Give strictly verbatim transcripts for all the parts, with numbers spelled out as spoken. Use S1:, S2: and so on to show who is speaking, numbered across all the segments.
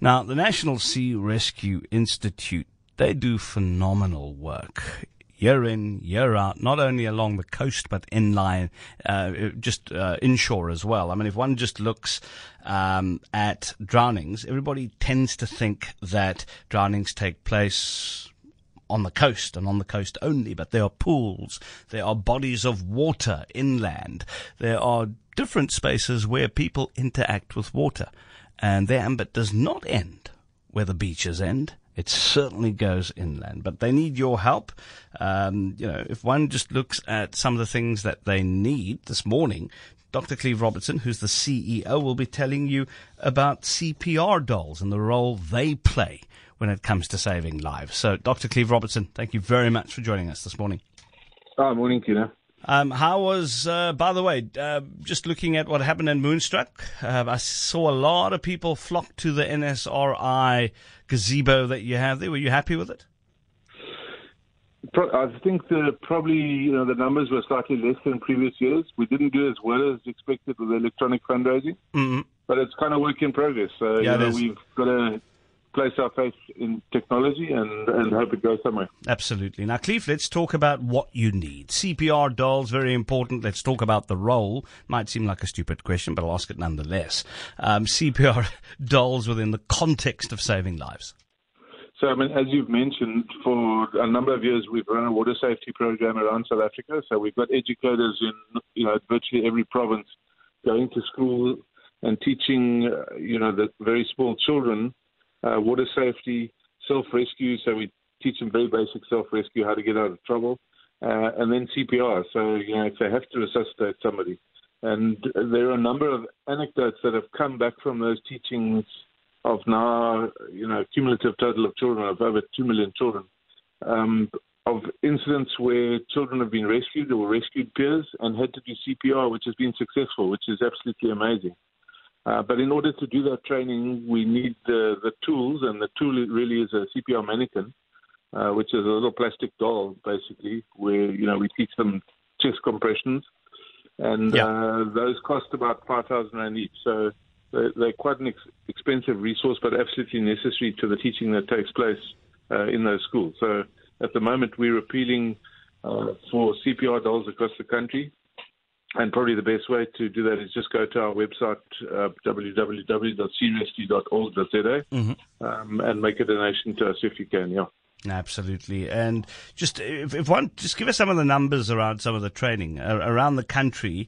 S1: Now, the National Sea Rescue Institute, they do phenomenal work. Year in, year out, not only along the coast, but inline, uh, just uh, inshore as well. I mean, if one just looks um, at drownings, everybody tends to think that drownings take place on the coast and on the coast only, but there are pools, there are bodies of water inland, there are different spaces where people interact with water, and their ambit does not end where the beaches end. It certainly goes inland, but they need your help. Um, you know, if one just looks at some of the things that they need this morning, Doctor Cleve Robertson, who's the C E O, will be telling you about C P R dolls and the role they play when it comes to saving lives. So, Doctor Cleve Robertson, thank you very much for joining us this morning.
S2: Oh, morning, Tina.
S1: Um, how was, uh, by the way, uh, just looking at what happened in Moonstruck, uh, I saw a lot of people flock to the N S R I gazebo that you have there. Were you happy with it?
S2: I think the, probably you know the numbers were slightly less than previous years. We didn't do as well as expected with the electronic fundraising, mm-hmm. but it's kind of work in progress. So
S1: yeah,
S2: you know, we've got to place our faith in technology and, and hope it goes somewhere.
S1: Absolutely. Now, Cleve, let's talk about what you need. C P R dolls, very important. Let's talk about the role. Might seem like a stupid question, but I'll ask it nonetheless. Um, C P R dolls within the context of saving lives.
S2: So, I mean, as you've mentioned, for a number of years, we've run a water safety program around South Africa. So we've got educators in, you know, virtually every province going to school and teaching, uh, you know, the very small children Uh, water safety, self-rescue, so we teach them very basic self-rescue, how to get out of trouble, uh, and then C P R, so, you know, if they have to resuscitate somebody. And there are a number of anecdotes that have come back from those teachings of now, you know, cumulative total of children, of over two million children, um, of incidents where children have been rescued or rescued peers and had to do C P R, which has been successful, which is absolutely amazing. Uh, but in order to do that training, we need the, the tools, and the tool really is a C P R mannequin, uh, which is a little plastic doll, basically, where, you know, we teach them chest compressions, and yeah. uh, those cost about five thousand rand each. So they're, they're quite an ex- expensive resource, but absolutely necessary to the teaching that takes place uh, in those schools. So at the moment, we're appealing uh, for C P R dolls across the country. And probably the best way to do that is just go to our website, uh, w w w dot sea rescue dot org dot z a, mm-hmm. um, and make a donation to us if you can, yeah.
S1: Absolutely. And just if, if one, just give us some of the numbers around some of the training uh, around the country.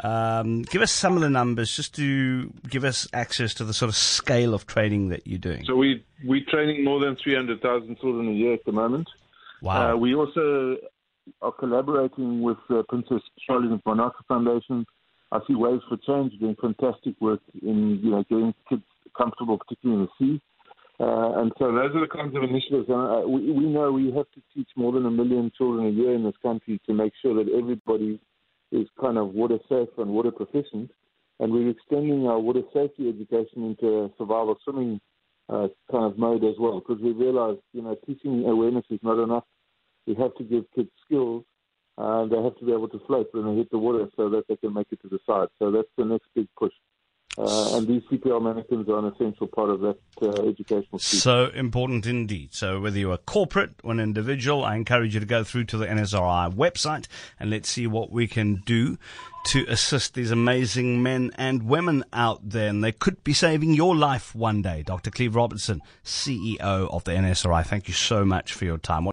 S1: Um, give us some of the numbers just to give us access to the sort of scale of training that you're doing.
S2: So we, we're training more than three hundred thousand children a year at the moment.
S1: Wow.
S2: Uh, we also are collaborating with uh, Princess Charlotte and Monaco Foundation. I see Waves for Change doing fantastic work in, you know, getting kids comfortable, particularly in the sea. Uh, and so those are the kinds of initiatives. Uh, we, we know we have to teach more than a million children a year in this country to make sure that everybody is kind of water safe and water proficient. And we're extending our water safety education into a survival swimming uh, kind of mode as well, because we realize, you know, teaching awareness is not enough. We have to give kids skills. Uh, they have to be able to float when they hit the water so that they can make it to the side. So that's the next big push. Uh, and these C P R mannequins are an essential part of that uh, educational piece.
S1: So important indeed. So whether you're a corporate or an individual, I encourage you to go through to the N S R I website and let's see what we can do to assist these amazing men and women out there. And they could be saving your life one day. Doctor Cleve Robertson, C E O of the N S R I, thank you so much for your time.